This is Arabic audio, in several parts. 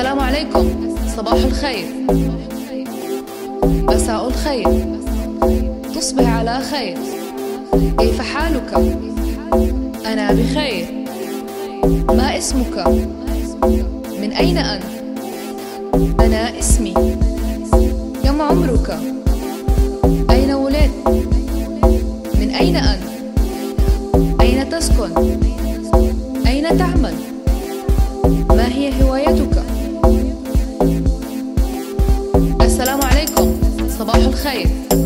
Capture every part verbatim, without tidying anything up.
السلام عليكم، صباح الخير، مساء الخير، تصبح على خير. كيف حالك؟ أنا بخير. ما اسمك؟ من أين أنت؟ أنا اسمي. كم عمرك؟ أين ولدت؟ من أين أنت؟ أين تسكن؟ أين تعمل؟ ما هي هوايتك؟ السلام عليكم، صباح الخير،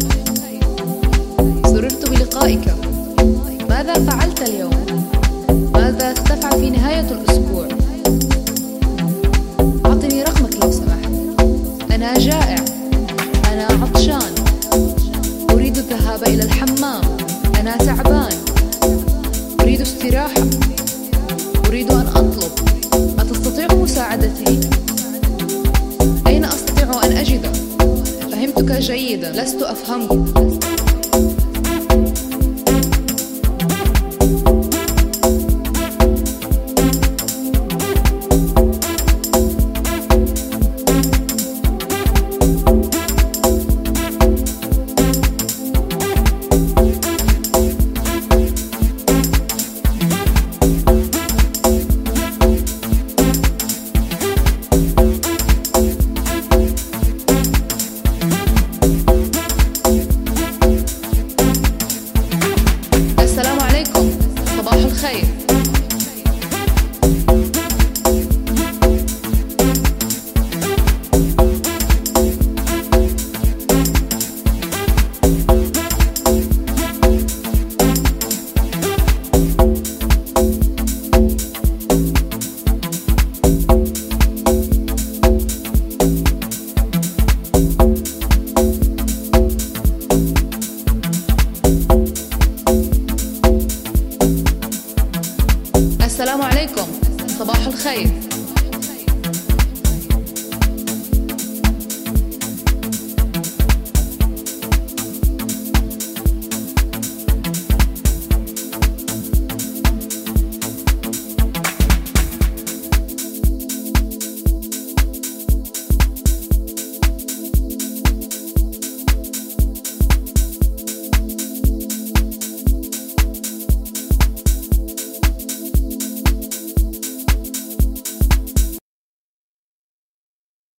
سررت بلقائك. ماذا فعلت اليوم؟ ماذا ستفعل في نهاية الأسبوع؟ أعطني رقمك لو سمحت. أنا جائع، أنا عطشان، أريد الذهاب إلى الحمام، أنا تعبان، أريد استراحة، أريد أن أطلب. أتستطيع مساعدتي؟ أين أستطيع أن أجد؟ فهمتك جيدا، لست أفهمك. السلام عليكم، صباح الخير. السلام عليكم، صباح الخير.